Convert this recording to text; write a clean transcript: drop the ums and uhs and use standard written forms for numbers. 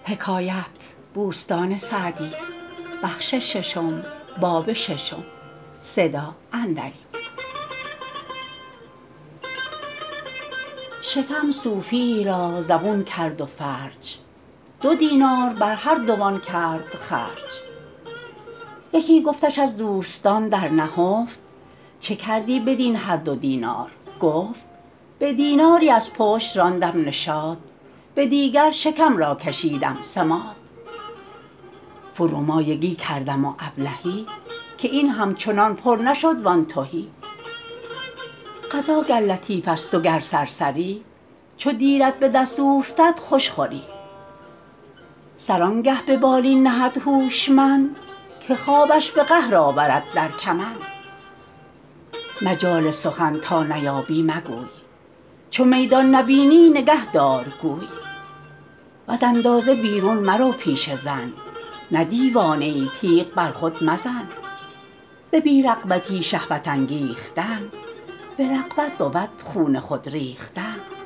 شکم صوفیی را زبون کرد و فرج 2 دینار بر هر دوان کرد خرج. یکی گفتش از دوستان در نهفت چه کردی بدین هر 2 دینار؟ گفت به دیناری از پشت راندم نشاط به دیگر شکم را کشیدم سماط. فرومایگی کردم و ابلهی که این همچنان پر نشد وان تهی. قضا گر لطیف است و گر سرسری چو دیرت به دست اوفتد خوش خوری. سر آنگه به بالین نهد هوشمند که خوابش به قهر آورد در کمند. مجال سخن تا نیابی مگوی چو میدان نبینی نگه دار گوی. وز اندازه بیرون مرو پیش زن نه دیوانه ای تیغ بر خود مزن. به بی رغبتی شهوت انگیختن به رغبت بود خون خود ریختن.